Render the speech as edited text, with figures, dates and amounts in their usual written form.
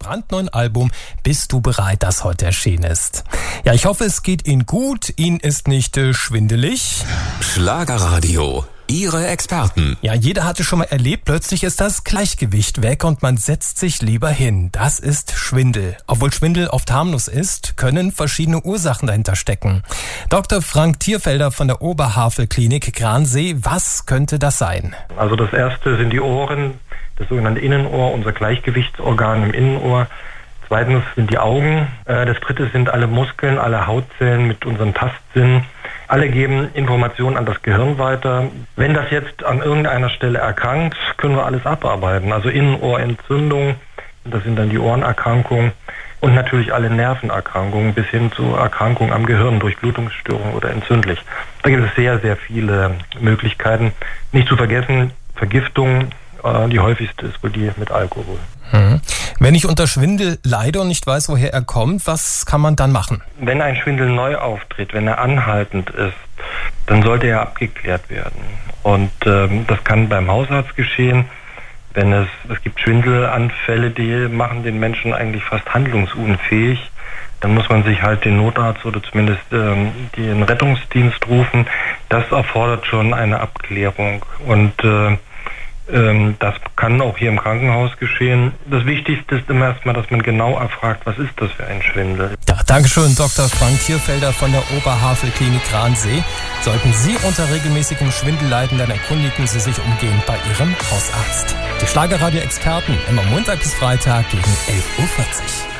brandneuen Album Bist du bereit, das heute erschienen ist. Ja, ich hoffe, es geht Ihnen gut. Ihnen ist nicht schwindelig. Schlagerradio. Ihre Experten. Ja, jeder hatte schon mal erlebt, plötzlich ist das Gleichgewicht weg und man setzt sich lieber hin. Das ist Schwindel. Obwohl Schwindel oft harmlos ist, können verschiedene Ursachen dahinter stecken. Dr. Frank Thierfelder von der Oberhavel-Klinik Gransee, was könnte das sein? Also das erste sind die Ohren, das sogenannte Innenohr, unser Gleichgewichtsorgan im Innenohr. Zweitens sind die Augen. Das dritte sind alle Muskeln, alle Hautzellen mit unserem Tastsinn. Alle geben Informationen an das Gehirn weiter. Wenn das jetzt an irgendeiner Stelle erkrankt, können wir alles abarbeiten. Also Innenohrentzündung, das sind dann die Ohrenerkrankungen und natürlich alle Nervenerkrankungen bis hin zu Erkrankungen am Gehirn durch Blutungsstörungen oder entzündlich. Da gibt es sehr, sehr viele Möglichkeiten. Nicht zu vergessen, Vergiftung, die häufigste ist wohl die mit Alkohol. Wenn ich unter Schwindel leide und nicht weiß, woher er kommt, was kann man dann machen? Wenn ein Schwindel neu auftritt, wenn er anhaltend ist, dann sollte er abgeklärt werden. Und das kann beim Hausarzt geschehen. Wenn es gibt Schwindelanfälle, die machen den Menschen eigentlich fast handlungsunfähig. Dann muss man sich halt den Notarzt oder zumindest den Rettungsdienst rufen. Das erfordert schon eine Abklärung. Und das kann auch hier im Krankenhaus geschehen. Das Wichtigste ist immer erstmal, dass man genau erfragt, was ist das für ein Schwindel. Ja, Dankeschön, Dr. Frank Thierfelder von der Oberhavel-Klinik Gransee. Sollten Sie unter regelmäßigem Schwindel leiden, dann erkundigen Sie sich umgehend bei Ihrem Hausarzt. Die Schlagerradio-Experten immer Montag bis Freitag gegen 11.40 Uhr.